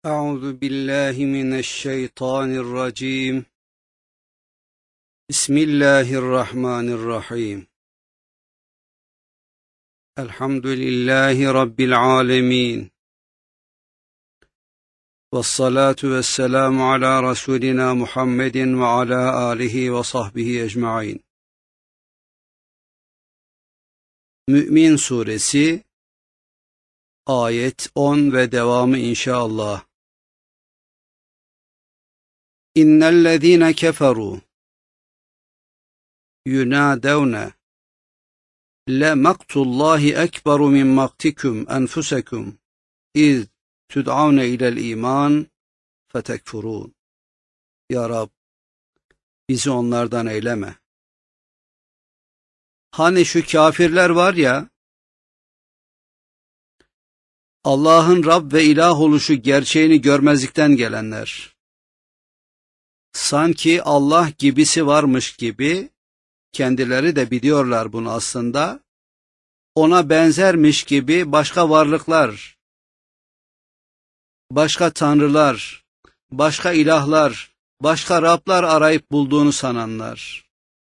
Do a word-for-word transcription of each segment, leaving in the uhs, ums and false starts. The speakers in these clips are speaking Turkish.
أعوذ بالله من الشيطان الرجيم. بسم الله الرحمن الرحيم. الحمد لله رب العالمين، والصلاة والسلام على رسولنا محمد وعلى آله وصحبه ecmaîn. Mü'min Suresi ayet on ve devamı inşallah. İnnellezîne keferû yunâdevne lemaktullâhi ekberu min maktikum enfusekum iz tud'avne ilel iman fetekfurûn. Ya Rab, bizi onlardan eyleme. Hani şu kafirler var ya, Allah'ın Rab ve ilah oluşu gerçeğini görmezlikten gelenler, sanki Allah gibisi varmış gibi, kendileri de biliyorlar bunu aslında, ona benzermiş gibi başka varlıklar, başka tanrılar, başka ilahlar, başka Rablar arayıp bulduğunu sananlar,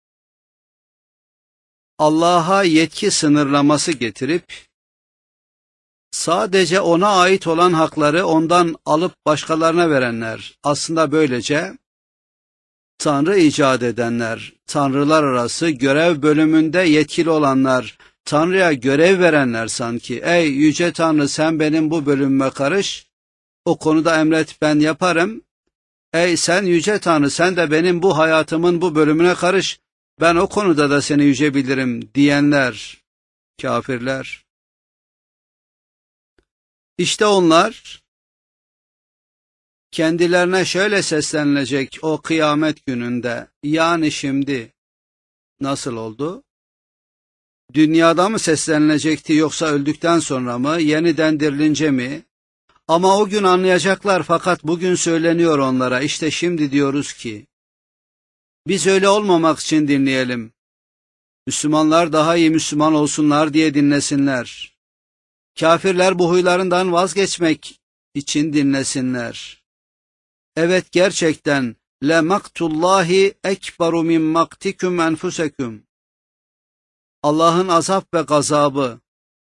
Allah'a yetki sınırlaması getirip, sadece ona ait olan hakları ondan alıp başkalarına verenler, aslında böylece Tanrı icat edenler, tanrılar arası görev bölümünde yetkili olanlar, Tanrı'ya görev verenler sanki, ey yüce Tanrı sen benim bu bölümüme karış, o konuda emret ben yaparım, ey sen yüce Tanrı sen de benim bu hayatımın bu bölümüne karış, ben o konuda da seni yüce bilirim diyenler, kafirler. İşte onlar, kendilerine şöyle seslenilecek o kıyamet gününde, yani şimdi, nasıl oldu? Dünyada mı seslenilecekti yoksa öldükten sonra mı, yeniden dirilince mi? Ama o gün anlayacaklar, fakat bugün söyleniyor onlara, işte şimdi diyoruz ki, biz öyle olmamak için dinleyelim. Müslümanlar daha iyi Müslüman olsunlar diye dinlesinler. Kafirler bu huylarından vazgeçmek için dinlesinler. Evet, gerçekten le maktullahi ekberu min maktikum enfusekum. Allah'ın azap ve gazabı,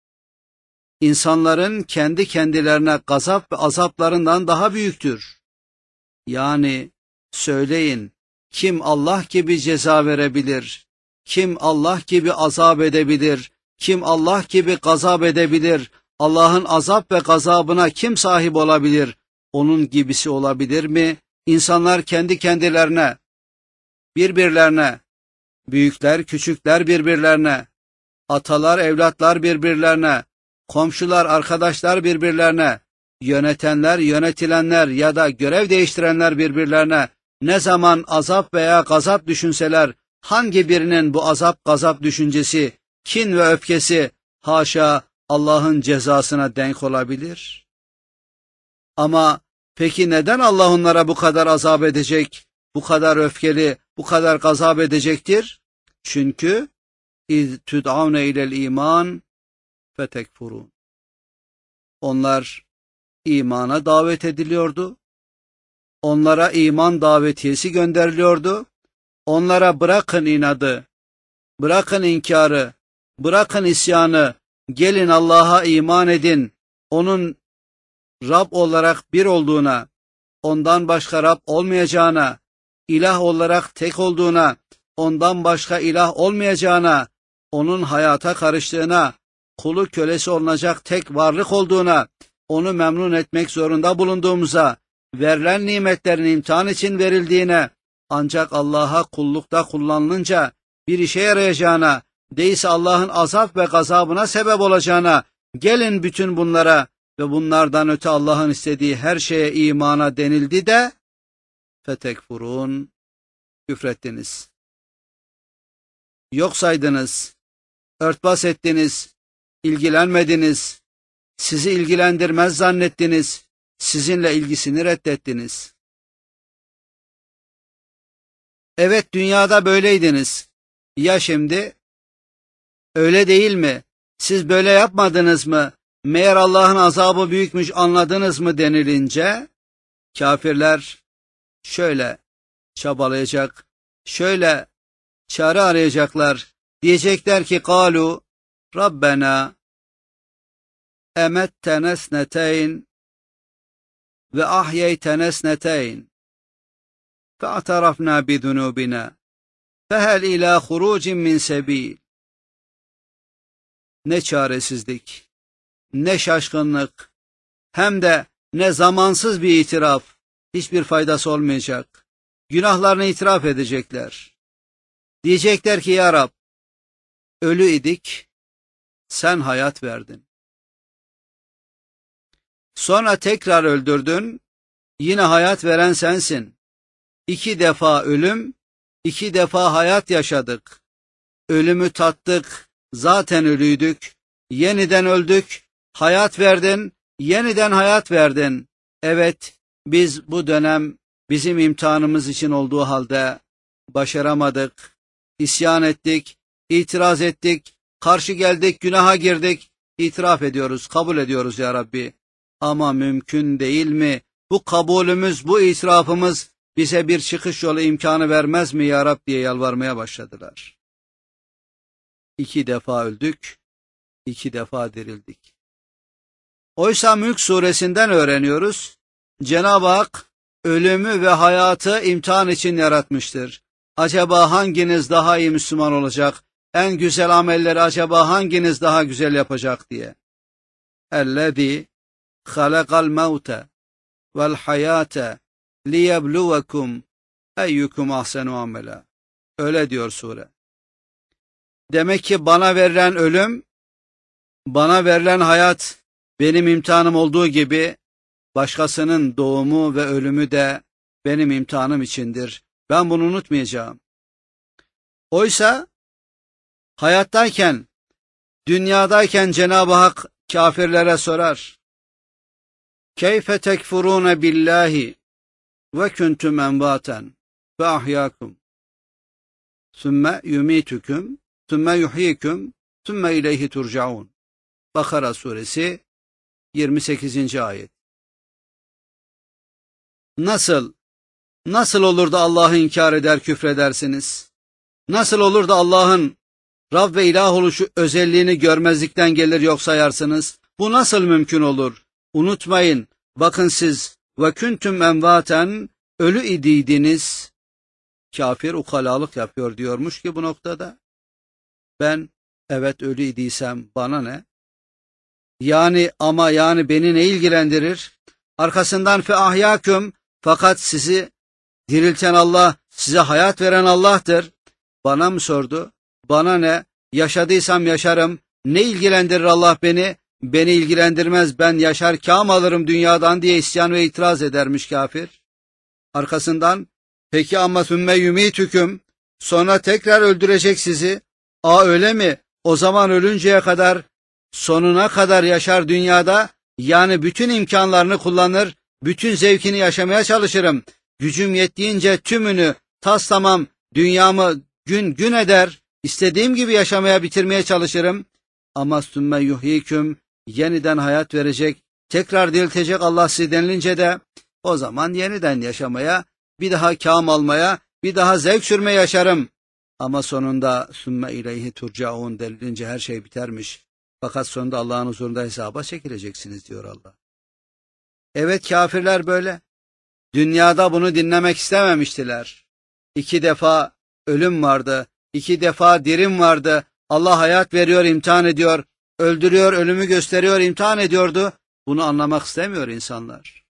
insanların kendi kendilerine gazap ve azaplarından daha büyüktür. Yani söyleyin, kim Allah gibi ceza verebilir? Kim Allah gibi azap edebilir? Kim Allah gibi gazap edebilir? Allah'ın azap ve gazabına kim sahip olabilir? Onun gibisi olabilir mi? İnsanlar kendi kendilerine, birbirlerine, büyükler küçükler birbirlerine, atalar evlatlar birbirlerine, komşular arkadaşlar birbirlerine, yönetenler yönetilenler ya da görev değiştirenler birbirlerine ne zaman azap veya gazap düşünseler, hangi birinin bu azap gazap düşüncesi, kin ve öfkesi haşa Allah'ın cezasına denk olabilir? Ama peki neden Allah onlara bu kadar azap edecek, bu kadar öfkeli, bu kadar gazap edecektir? Çünkü iz tud'avne ilel iman fetekfurun. Onlar imana davet ediliyordu. Onlara iman davetiyesi gönderiliyordu. Onlara bırakın inadı, bırakın inkarı, bırakın isyanı, gelin Allah'a iman edin, onun Rab olarak bir olduğuna, ondan başka Rab olmayacağına, ilah olarak tek olduğuna, ondan başka ilah olmayacağına, onun hayata karıştığına, kulu kölesi olunacak tek varlık olduğuna, onu memnun etmek zorunda bulunduğumuza, verilen nimetlerin imtihan için verildiğine, ancak Allah'a kullukta kullanılınca bir işe yarayacağına, değilse Allah'ın azap ve gazabına sebep olacağına, gelin bütün bunlara ve bunlardan öte Allah'ın istediği her şeye imana denildi de, fetekfurun, küfrettiniz. Yok saydınız, örtbas ettiniz, ilgilenmediniz, sizi ilgilendirmez zannettiniz, sizinle ilgisini reddettiniz. Evet, dünyada böyleydiniz. Ya şimdi? Öyle değil mi? Siz böyle yapmadınız mı? Meğer Allah'ın azabı büyükmüş anladınız mı denilince, kafirler şöyle çabalayacak, şöyle çare arayacaklar. Diyecekler ki قالوا Rabbena emettene sneteyn ve ahyeytene sneteyn fe'tarafna bidunubina fehel ila hurucin min sebil. Ne çaresizlik, ne şaşkınlık, hem de ne zamansız bir itiraf, hiçbir faydası olmayacak. Günahlarını itiraf edecekler. Diyecekler ki ya Rab, ölü idik, sen hayat verdin. Sonra tekrar öldürdün, yine hayat veren sensin. İki defa ölüm, iki defa hayat yaşadık. Ölümü tattık, zaten ölüydük. Yeniden öldük, hayat verdin, yeniden hayat verdin. Evet, biz bu dönem bizim imtihanımız için olduğu halde başaramadık, isyan ettik, itiraz ettik, karşı geldik, günaha girdik, itiraf ediyoruz, kabul ediyoruz ya Rabbi. Ama mümkün değil mi? Bu kabulümüz, bu itirafımız bize bir çıkış yolu imkanı vermez mi ya Rabbi diye yalvarmaya başladılar. İki defa öldük, iki defa dirildik. Oysa Mülk suresinden öğreniyoruz. Cenab-ı Hak ölümü ve hayatı imtihan için yaratmıştır. Acaba hanginiz daha iyi Müslüman olacak? En güzel amelleri acaba hanginiz daha güzel yapacak diye. اَلَّذ۪ي خَلَقَ الْمَوْتَ وَالْحَيَاةَ لِيَبْلُوَكُمْ اَيُّكُمْ اَحْسَنُ عَمَلًا. Öyle diyor sure. Demek ki bana verilen ölüm, bana verilen hayat benim imtihanım olduğu gibi başkasının doğumu ve ölümü de benim imtihanım içindir. Ben bunu unutmayacağım. Oysa hayattayken, dünyadayken Cenab-ı Hak kafirlere sorar. Keyfe tekfurune billahi ve kuntum envaten ve ahyaakum. Sümme yumitukum, sümme yuhyikum, sümme ileyhi turcaun. Bakara suresi yirmi sekizinci ayet. Nasıl, nasıl olur da Allah'ı inkar eder, küfredersiniz? Nasıl olur da Allah'ın Rab ve ilah oluşu özelliğini görmezlikten gelir yok sayarsınız? Bu nasıl mümkün olur? Unutmayın, bakın siz ve kuntum envaten, ölü idiydiniz. Kafir ukalalık yapıyor diyormuş ki bu noktada. Ben evet ölü idiysem bana ne? Yani ama yani beni ne ilgilendirir? Arkasından fe ahyaküm, fakat sizi dirilten Allah, size hayat veren Allah'tır. Bana mı sordu? Bana ne? Yaşadıysam yaşarım. Ne ilgilendirir Allah beni? Beni ilgilendirmez. Ben yaşar kâm alırım dünyadan diye isyan ve itiraz edermiş kafir. Arkasından peki ama sümme yumitüküm, sonra tekrar öldürecek sizi. Aa öyle mi? O zaman ölünceye kadar, sonuna kadar yaşar dünyada, yani bütün imkanlarını kullanır, bütün zevkini yaşamaya çalışırım. Gücüm yettiğince tümünü taslamam, dünyamı gün gün eder, istediğim gibi yaşamaya bitirmeye çalışırım. Ama sümme yuhyiküm, yeniden hayat verecek, tekrar diriltecek Allah sizi denilince de, o zaman yeniden yaşamaya, bir daha kâm almaya, bir daha zevk sürmeye yaşarım. Ama sonunda sümme ileyhi turcaun denilince her şey bitermiş. Fakat sonunda Allah'ın huzurunda hesaba çekileceksiniz diyor Allah. Evet, kafirler böyle. Dünyada bunu dinlemek istememiştiler. İki defa ölüm vardı, iki defa dirim vardı. Allah hayat veriyor, imtihan ediyor, öldürüyor, ölümü gösteriyor, imtihan ediyordu. Bunu anlamak istemiyor insanlar.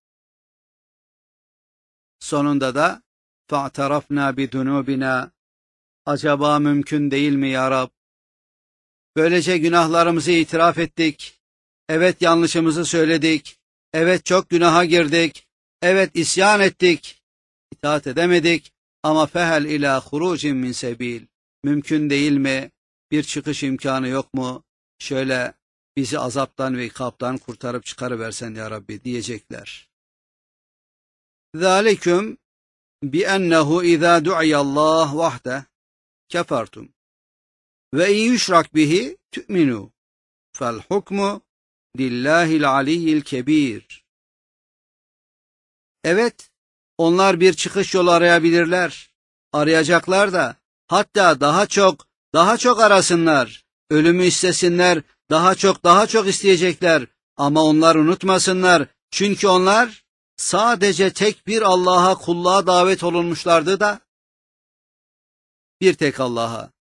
Sonunda da فَاَعْتَرَفْنَا بِذُنُوبِنَا, acaba mümkün değil mi ya Rab? Böylece günahlarımızı itiraf ettik. Evet, yanlışımızı söyledik. Evet, çok günaha girdik. Evet, isyan ettik. İtaat edemedik. Ama fehel ila hurucin min sebil. Mümkün değil mi? Bir çıkış imkanı yok mu? Şöyle bizi azaptan ve ikaptan kurtarıp çıkarıversen ya Rabbi diyecekler. ذَٰلِكُمْ بِأَنَّهُ اِذَا دُعِيَ اللّٰهُ وَحْدَهُ كَفَرْتُمْ ve in yüşrak bihi tu'minu fel hukmu lillahil aliyyil kebir. Evet, onlar bir çıkış yolu arayabilirler. Arayacaklar da, hatta daha çok, daha çok arasınlar. Ölümü istesinler, daha çok, daha çok isteyecekler. Ama onlar unutmasınlar. Çünkü onlar sadece tek bir Allah'a kulluğa davet olunmuşlardı da, bir tek Allah'a.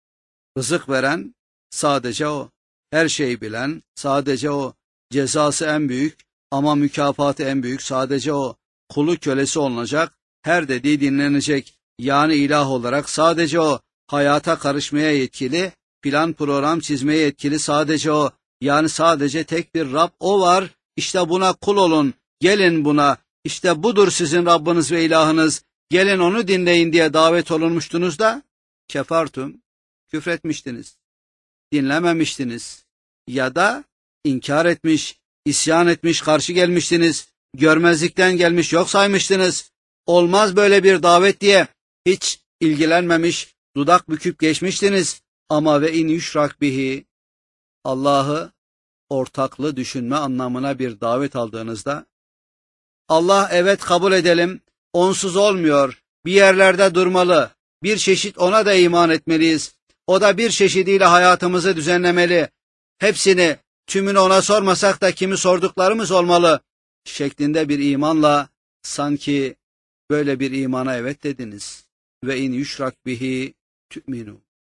Rızık veren sadece O. Her şeyi bilen sadece O. Cezası en büyük ama mükafatı en büyük sadece O. Kulu kölesi olunacak, her dediği dinlenecek. Yani ilah olarak sadece O. Hayata karışmaya yetkili, plan program çizmeye yetkili sadece O. Yani sadece tek bir Rab O var. İşte buna kul olun, gelin buna. İşte budur sizin Rabbiniz ve ilahınız. Gelin onu dinleyin diye davet olunmuştunuz da kefartum, küfretmiştiniz, dinlememiştiniz ya da inkar etmiş, isyan etmiş, karşı gelmiştiniz, görmezlikten gelmiş, yok saymıştınız. Olmaz böyle bir davet diye hiç ilgilenmemiş, dudak büküp geçmiştiniz. Ama ve in yüşrak bihi, Allah'ı ortaklı düşünme anlamına bir davet aldığınızda, Allah evet kabul edelim, onsuz olmuyor, bir yerlerde durmalı, bir çeşit ona da iman etmeliyiz. O da bir çeşidiyle hayatımızı düzenlemeli. Hepsini, tümünü ona sormasak da kimi sorduklarımız olmalı şeklinde bir imanla sanki böyle bir imana evet dediniz. Ve in yüşrak bihi tü'minu.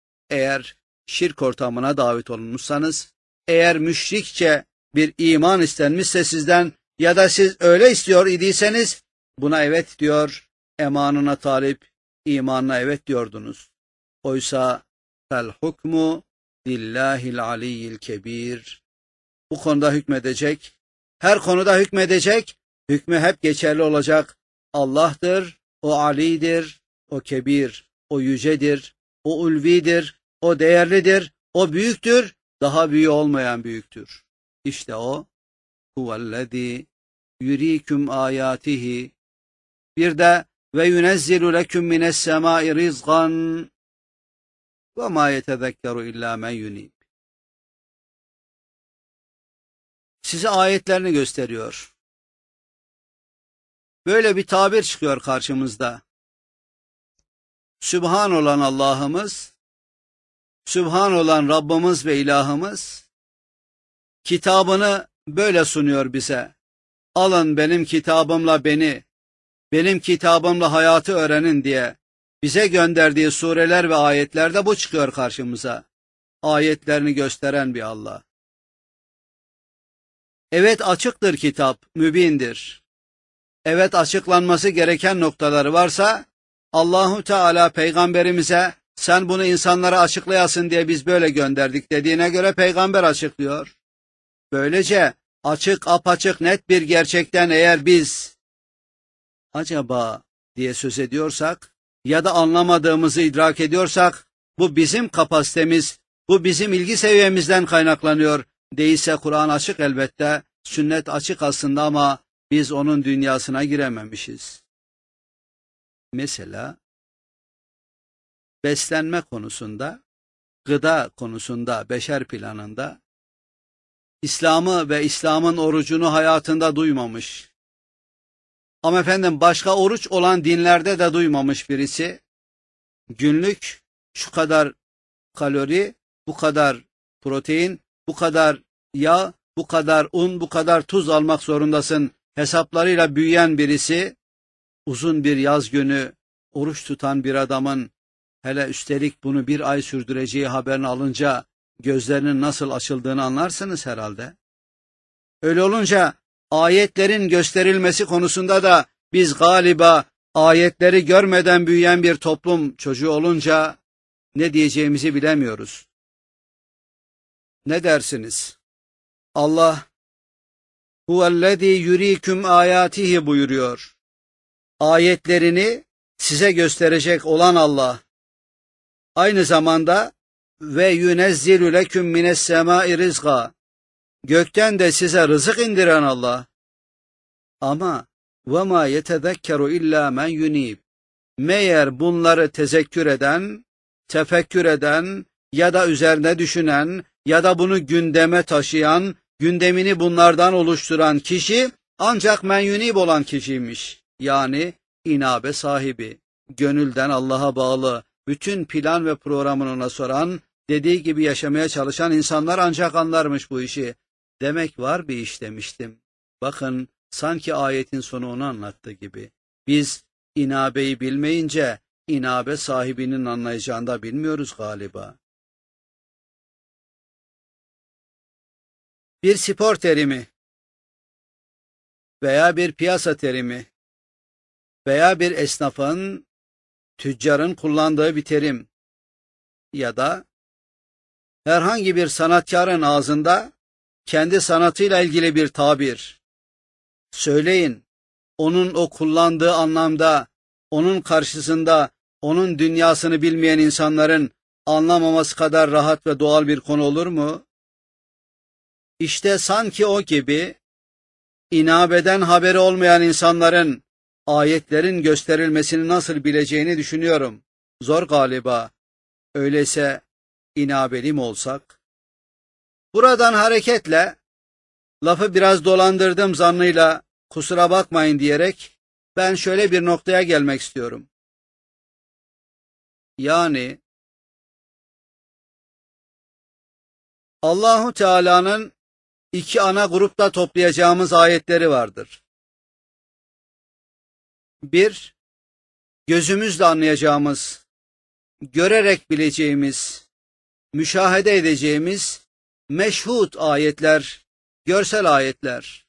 Eğer şirk ortamına davet olunmuşsanız, eğer müşrikçe bir iman istenmişse sizden ya da siz öyle istiyor idiyseniz buna evet diyor, emanına talip, imanına evet diyordunuz. Oysa fel hukmu lillahil aliyyil kebir. Bu konuda hükmedecek, her konuda hükmedecek, hükmü hep geçerli olacak. Allah'tır, o alidir, o kebir, o yücedir, o ulvidir, o değerlidir, o büyüktür, daha büyüğü olmayan büyüktür. İşte o, huvellezî yürîküm âyâtihi. Bir de ve yunezzilu leküm mines semâi rizgan ve mâ yetezekkeru illâ men yunîb. Size ayetlerini gösteriyor. Böyle bir tabir çıkıyor karşımızda. Sübhan olan Allah'ımız, Sübhan olan Rabbimiz ve ilahımız, kitabını böyle sunuyor bize. Alın benim kitabımla beni, benim kitabımla hayatı öğrenin diye bize gönderdiği sureler ve ayetlerde bu çıkıyor karşımıza. Ayetlerini gösteren bir Allah. Evet açıktır kitap, mübindir. Evet açıklanması gereken noktaları varsa Allahu Teala peygamberimize sen bunu insanlara açıklayasın diye biz böyle gönderdik dediğine göre peygamber açıklıyor. Böylece açık, apaçık, net bir gerçekten eğer biz acaba diye söz ediyorsak ya da anlamadığımızı idrak ediyorsak bu bizim kapasitemiz, bu bizim ilgi seviyemizden kaynaklanıyor. Değilse Kur'an açık elbette, sünnet açık aslında ama biz onun dünyasına girememişiz. Mesela beslenme konusunda, gıda konusunda, beşer planında İslam'ı ve İslam'ın orucunu hayatında duymamış. Ama efendim başka oruç olan dinlerde de duymamış birisi, günlük şu kadar kalori, bu kadar protein, bu kadar yağ, bu kadar un, bu kadar tuz almak zorundasın hesaplarıyla büyüyen birisi, uzun bir yaz günü oruç tutan bir adamın, hele üstelik bunu bir ay sürdüreceği haberini alınca gözlerinin nasıl açıldığını anlarsınız herhalde. Öyle olunca ayetlerin gösterilmesi konusunda da biz galiba ayetleri görmeden büyüyen bir toplum çocuğu olunca ne diyeceğimizi bilemiyoruz. Ne dersiniz? Allah huvellezî yurîküm âyâtihi buyuruyor. Ayetlerini size gösterecek olan Allah. Aynı zamanda ve yunezzilu leküm mines semâi rizqa. Gökten de size rızık indiren Allah. Ama ve ma yetezekkeru illa men yunib. Meğer bunları tezekkür eden, tefekkür eden ya da üzerine düşünen ya da bunu gündeme taşıyan, gündemini bunlardan oluşturan kişi ancak men yunib olan kişiymiş. Yani inabe sahibi, gönülden Allah'a bağlı, bütün plan ve programını ona soran, dediği gibi yaşamaya çalışan insanlar ancak anlarmış bu işi. Demek var bir iş demiştim. Bakın, sanki ayetin sonu onu anlattığı gibi. Biz inabeyi bilmeyince, inabe sahibinin anlayacağını da bilmiyoruz galiba. Bir spor terimi veya bir piyasa terimi veya bir esnafın, tüccarın kullandığı bir terim ya da herhangi bir sanatkarın ağzında kendi sanatıyla ilgili bir tabir. Söyleyin, onun o kullandığı anlamda, onun karşısında, onun dünyasını bilmeyen insanların anlamaması kadar rahat ve doğal bir konu olur mu? İşte sanki o gibi, inabeden haberi olmayan insanların ayetlerin gösterilmesini nasıl bileceğini düşünüyorum. Zor galiba. Öyleyse inabeli mi olsak? Buradan hareketle, lafı biraz dolandırdım zannıyla kusura bakmayın diyerek ben şöyle bir noktaya gelmek istiyorum. Yani Allahu Teala'nın iki ana grupta toplayacağımız ayetleri vardır. Bir, gözümüzle anlayacağımız, görerek bileceğimiz, müşahede edeceğimiz meşhud ayetler, görsel ayetler.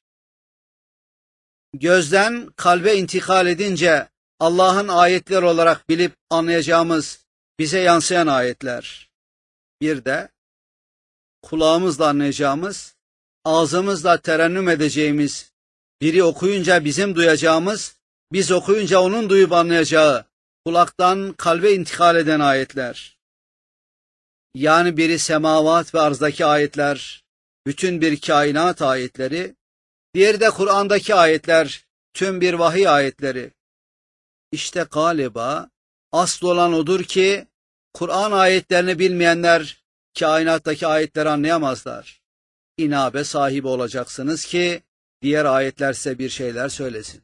Gözden kalbe intikal edince Allah'ın ayetler olarak bilip anlayacağımız, bize yansıyan ayetler. Bir de kulağımızla anlayacağımız, ağzımızla terennüm edeceğimiz, biri okuyunca bizim duyacağımız, biz okuyunca onun duyup anlayacağı, kulaktan kalbe intikal eden ayetler. Yani biri semavat ve arzdaki ayetler, bütün bir kainat ayetleri, diğeri de Kur'an'daki ayetler, tüm bir vahiy ayetleri. İşte galiba asıl olan odur ki, Kur'an ayetlerini bilmeyenler, kainattaki ayetleri anlayamazlar. İnabe sahibi olacaksınız ki, diğer ayetler size bir şeyler söylesin.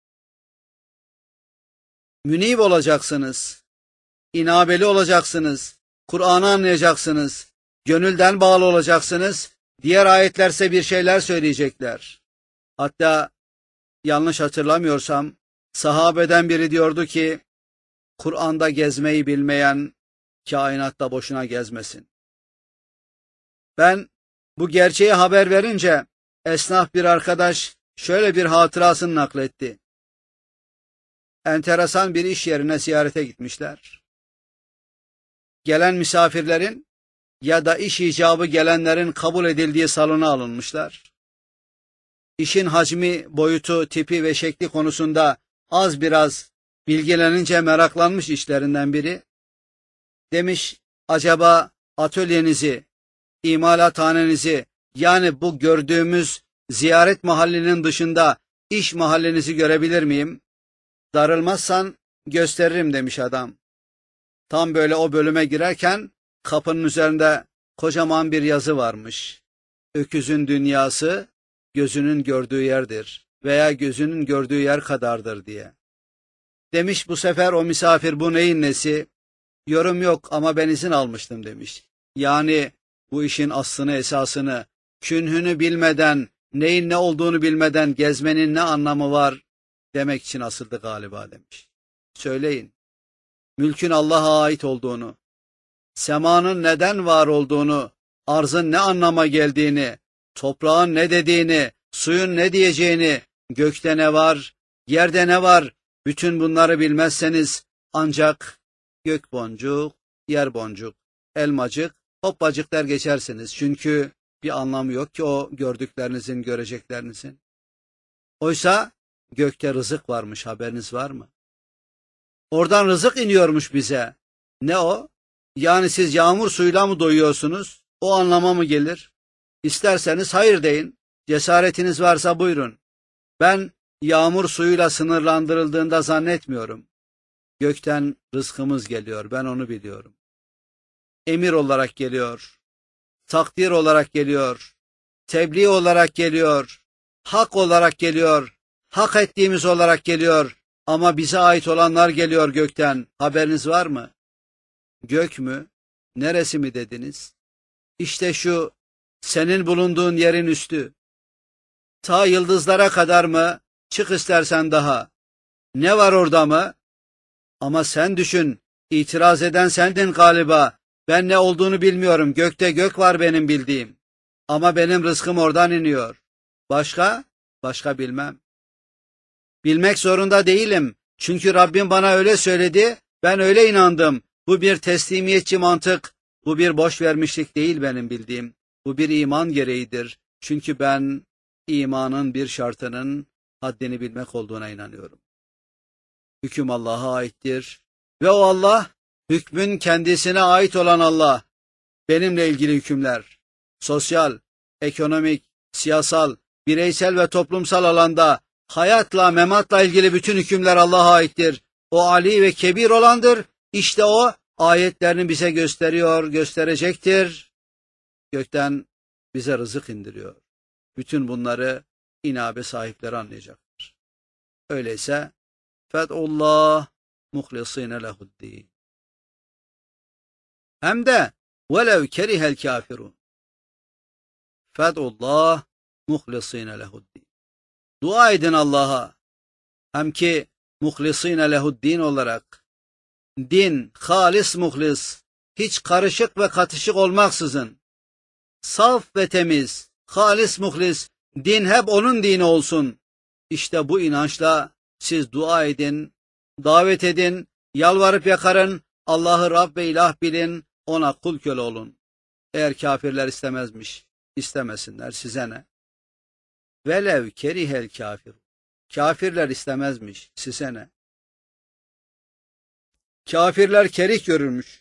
Münib olacaksınız, inabeli olacaksınız, Kur'an'ı anlayacaksınız, gönülden bağlı olacaksınız, diğer ayetler size bir şeyler söyleyecekler. Hatta yanlış hatırlamıyorsam, sahabeden biri diyordu ki, Kur'an'da gezmeyi bilmeyen, kainatta boşuna gezmesin. Ben bu gerçeği haber verince, esnaf bir arkadaş şöyle bir hatırasını nakletti. Enteresan bir iş yerine ziyarete gitmişler. Gelen misafirlerin ya da iş icabı gelenlerin kabul edildiği salona alınmışlar. İşin hacmi, boyutu, tipi ve şekli konusunda az biraz bilgilenince meraklanmış işlerinden biri. Demiş, acaba atölyenizi, imalathanenizi, yani bu gördüğümüz ziyaret mahallinin dışında iş mahallenizi görebilir miyim? Darılmazsan gösteririm demiş adam. Tam böyle o bölüme girerken kapının üzerinde kocaman bir yazı varmış. Öküzün dünyası gözünün gördüğü yerdir veya gözünün gördüğü yer kadardır diye. Demiş bu sefer o misafir, bu neyin nesi? Yorum yok ama ben izin almıştım demiş. Yani bu işin aslını, esasını, künhünü bilmeden, neyin ne olduğunu bilmeden gezmenin ne anlamı var demek için asıldı galiba demiş. Söyleyin, mülkün Allah'a ait olduğunu, semanın neden var olduğunu, arzın ne anlama geldiğini, toprağın ne dediğini, suyun ne diyeceğini, gökte ne var, yerde ne var, bütün bunları bilmezseniz ancak gök boncuk, yer boncuk, elmacık, hoppacık der geçersiniz. Çünkü bir anlamı yok ki o gördüklerinizin, göreceklerinizin. Oysa gökte rızık varmış, haberiniz var mı? Oradan rızık iniyormuş bize. Ne o? Yani siz yağmur suyuyla mı doyuyorsunuz? O anlama mı gelir? İsterseniz hayır deyin. Cesaretiniz varsa buyurun. Ben yağmur suyuyla sınırlandırıldığında zannetmiyorum. Gökten rızkımız geliyor, ben onu biliyorum. Emir olarak geliyor, takdir olarak geliyor, tebliğ olarak geliyor, hak olarak geliyor, hak ettiğimiz olarak geliyor ama bize ait olanlar geliyor gökten. Haberiniz var mı? Gök mü? Neresi mi dediniz? İşte şu senin bulunduğun yerin üstü. Ta yıldızlara kadar mı? Çık istersen daha. Ne var orada mı? Ama sen düşün, itiraz eden sendin galiba. Ben ne olduğunu bilmiyorum, gökte gök var benim bildiğim. Ama benim rızkım oradan iniyor. Başka? Başka bilmem. Bilmek zorunda değilim. Çünkü Rabbim bana öyle söyledi, ben öyle inandım. Bu bir teslimiyetçi mantık, bu bir boş vermişlik değil benim bildiğim. Bu bir iman gereğidir. Çünkü ben imanın bir şartının haddini bilmek olduğuna inanıyorum. Hüküm Allah'a aittir. Ve o Allah, hükmün kendisine ait olan Allah. Benimle ilgili hükümler, sosyal, ekonomik, siyasal, bireysel ve toplumsal alanda, hayatla, mematla ilgili bütün hükümler Allah'a aittir. O Ali ve Kebir olandır. İşte o, ayetlerini bize gösteriyor, gösterecektir. Gökten bize rızık indiriyor. Bütün bunları inabe sahipleri anlayacaktır. Öyleyse, fed'ullah muhlisine lehuddin. Hem de velev kerihel kafirun. Fed'ullah muhlisine lehuddin. Dua edin Allah'a. Hem ki muhlisine lehuddin olarak. Din, halis muhlis, hiç karışık ve katışık olmaksızın. Saf ve temiz, halis muhlis, din hep onun dini olsun. İşte bu inançla siz dua edin, davet edin, yalvarıp yakarın, Allah'ı Rab ve ilah bilin, ona kul köle olun. Eğer kafirler istemezmiş, istemesinler, size ne? Velev kerihel kafir. Kafirler istemezmiş, size ne? Kafirler kerih görürmüş.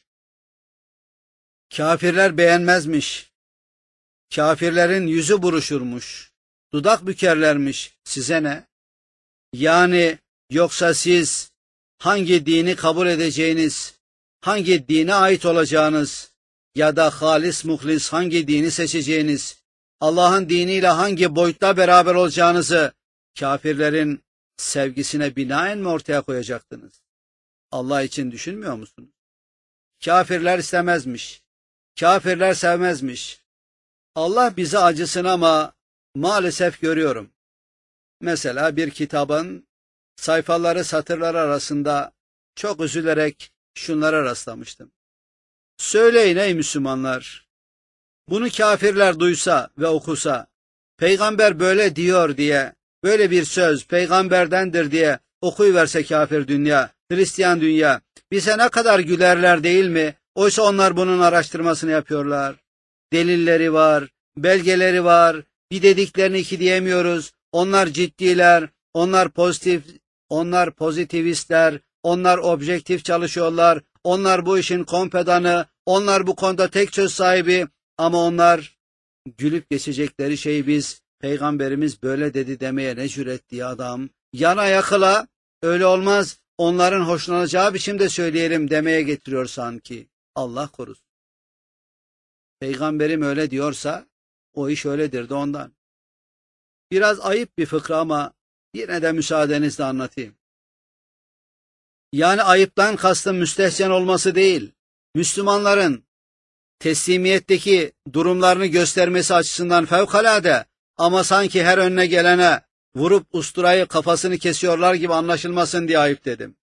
Kafirler beğenmezmiş. Kafirlerin yüzü buruşurmuş. Dudak bükerlermiş, size ne? Yani yoksa siz hangi dini kabul edeceğiniz, hangi dine ait olacağınız ya da halis muhlis hangi dini seçeceğiniz, Allah'ın diniyle hangi boyutta beraber olacağınızı kafirlerin sevgisine binaen mi ortaya koyacaktınız? Allah için düşünmüyor musunuz? Kafirler istemezmiş, kafirler sevmezmiş. Allah bize acısın ama maalesef görüyorum. Mesela bir kitabın sayfaları satırlar arasında çok üzülerek şunlara rastlamıştım. Söyleyin ey Müslümanlar, bunu kafirler duysa ve okusa, peygamber böyle diyor diye, böyle bir söz peygamberdendir diye okuyuverse kafir dünya, Hristiyan dünya, bize ne kadar gülerler değil mi? Oysa onlar bunun araştırmasını yapıyorlar. Delilleri var, belgeleri var, bir dediklerini iki diyemiyoruz. Onlar ciddiler, onlar pozitif, onlar pozitivistler, onlar objektif çalışıyorlar, onlar bu işin kompedanı, onlar bu konuda tek söz sahibi ama onlar gülüp geçecekleri şeyi biz peygamberimiz böyle dedi demeye ne cüret diye adam yana yakıla öyle olmaz onların hoşlanacağı biçimde söyleyelim demeye getiriyor sanki. Allah korusun. Peygamberim öyle diyorsa o iş öyledir de ondan. Biraz ayıp bir fıkra ama yine de müsaadenizle anlatayım. Yani ayıptan kastım müstehcen olması değil, Müslümanların teslimiyetteki durumlarını göstermesi açısından fevkalade ama sanki her önüne gelene vurup usturayı kafasını kesiyorlar gibi anlaşılmasın diye ayıp dedim.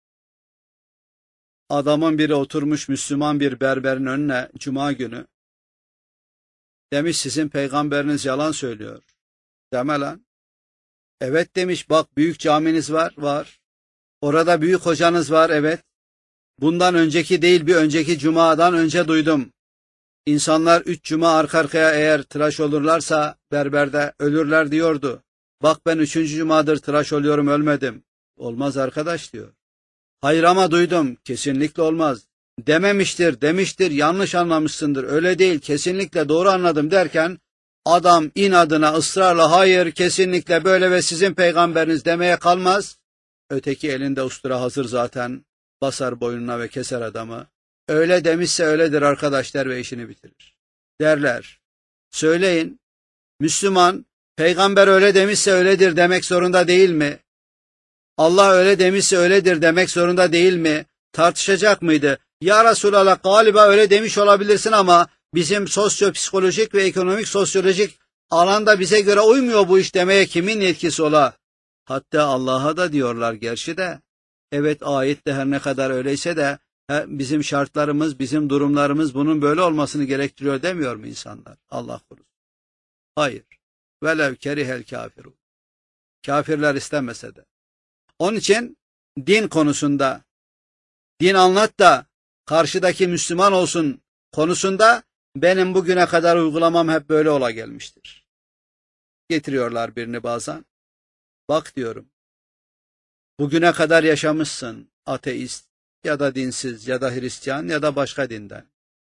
Adamın biri oturmuş Müslüman bir berberin önüne cuma günü. Demiş sizin peygamberiniz yalan söylüyor. Deme lan. Evet demiş bak büyük caminiz var, var. Orada büyük hocanız var, evet. Bundan önceki değil bir önceki cumadan önce duydum. İnsanlar üç cuma arka arkaya eğer tıraş olurlarsa berberde ölürler diyordu. Bak ben üçüncü cumadır tıraş oluyorum ölmedim. Olmaz arkadaş diyor. Hayır ama duydum. Kesinlikle olmaz. Dememiştir, demiştir, yanlış anlamışsındır. Öyle değil, kesinlikle doğru anladım derken adam inadına ısrarla hayır kesinlikle böyle ve sizin peygamberiniz demeye kalmaz. Öteki elinde ustura hazır zaten basar boynuna ve keser adamı. Öyle demişse öyledir arkadaş der ve işini bitirir. Derler. Söyleyin, Müslüman Peygamber öyle demişse öyledir demek zorunda değil mi? Allah öyle demişse öyledir demek zorunda değil mi? Tartışacak mıydı? Ya Resulallah, galiba öyle demiş olabilirsin ama bizim sosyopsikolojik ve ekonomik sosyolojik alanda bize göre uymuyor bu iş demeye kimin yetkisi ola? Hatta Allah'a da diyorlar gerçi de. Evet, ayet de her ne kadar öyleyse de bizim şartlarımız, bizim durumlarımız bunun böyle olmasını gerektiriyor demiyor mu insanlar? Allah korusun. Hayır. Velev kerihel kafirun. Kafirler istemese de. Onun için din konusunda, din anlat da karşıdaki Müslüman olsun konusunda benim bugüne kadar uygulamam hep böyle ola gelmiştir. Getiriyorlar birini bazen. Bak diyorum, bugüne kadar yaşamışsın ateist ya da dinsiz ya da Hristiyan ya da başka dinden.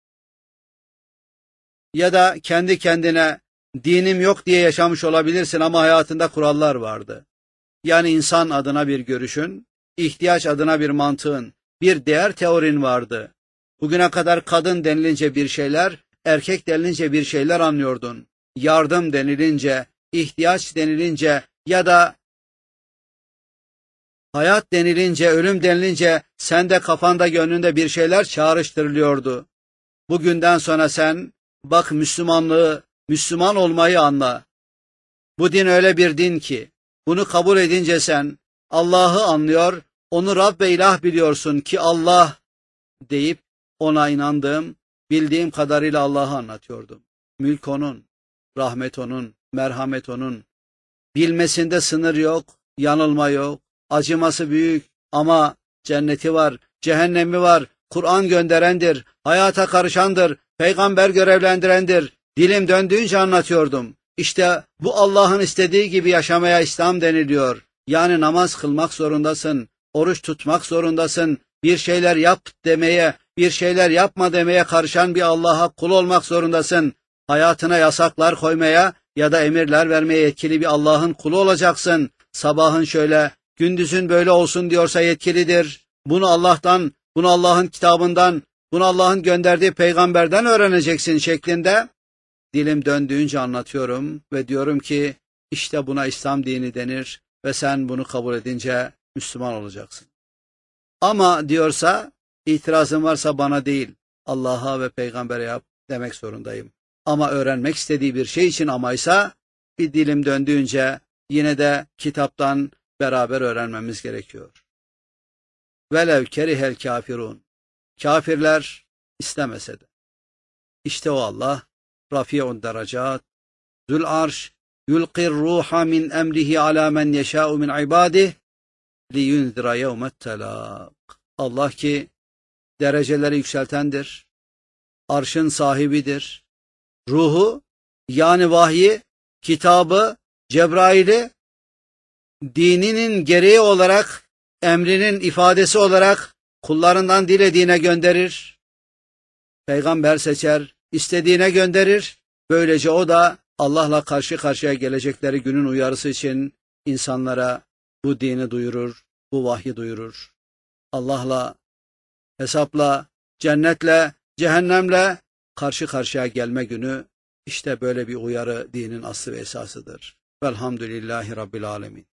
Ya da kendi kendine dinim yok diye yaşamış olabilirsin ama hayatında kurallar vardı. Yani insan adına bir görüşün, ihtiyaç adına bir mantığın, bir değer teorin vardı. Bugüne kadar kadın denilince bir şeyler, erkek denilince bir şeyler anlıyordun. Yardım denilince, ihtiyaç denilince ya da hayat denilince, ölüm denilince sende kafanda gönlünde bir şeyler çağrıştırılıyordu. Bugünden sonra sen bak Müslümanlığı, Müslüman olmayı anla. Bu din öyle bir din ki bunu kabul edince sen Allah'ı anlıyor, onu Rab ve İlah biliyorsun ki Allah deyip ona inandığım, bildiğim kadarıyla Allah'ı anlatıyordum. Mülk onun, rahmet onun, merhamet onun. Bilmesinde sınır yok, yanılma yok, acıması büyük ama cenneti var, cehennemi var, Kur'an gönderendir, hayata karışandır, peygamber görevlendirendir. Dilim döndüğünce anlatıyordum. İşte bu Allah'ın istediği gibi yaşamaya İslam deniliyor. Yani namaz kılmak zorundasın, oruç tutmak zorundasın, bir şeyler yap demeye, bir şeyler yapma demeye karışan bir Allah'a kul olmak zorundasın. Hayatına yasaklar koymaya ya da emirler vermeye yetkili bir Allah'ın kulu olacaksın. Sabahın şöyle, gündüzün böyle olsun diyorsa yetkilidir. Bunu Allah'tan, bunu Allah'ın kitabından, bunu Allah'ın gönderdiği peygamberden öğreneceksin şeklinde. Dilim döndüğünce anlatıyorum ve diyorum ki işte buna İslam dini denir ve sen bunu kabul edince Müslüman olacaksın. Ama diyorsa, itirazın varsa bana değil, Allah'a ve peygambere yap demek zorundayım. Ama öğrenmek istediği bir şey için amaysa bir dilim döndüğünce yine de kitaptan beraber öğrenmemiz gerekiyor. Velev kerihel kafirun. Kafirler istemese de. İşte o Allah, Rafi'un derecat, Zül arş, yulqir ruha min emrihi ala men yeşâ'u min ibâdih, liyunzira yevmet telâk. Allah ki dereceleri yükseltendir, arşın sahibidir. Ruhu, yani vahyi, kitabı, Cebrail'i, dininin gereği olarak, emrinin ifadesi olarak kullarından dilediğine gönderir. Peygamber seçer, istediğine gönderir. Böylece o da Allah'la karşı karşıya gelecekleri günün uyarısı için insanlara bu dini duyurur, bu vahyi duyurur. Allah'la, hesapla, cennetle, cehennemle karşı karşıya gelme günü işte böyle bir uyarı dinin aslı ve esasıdır. Velhamdülillahi Rabbil Alemin.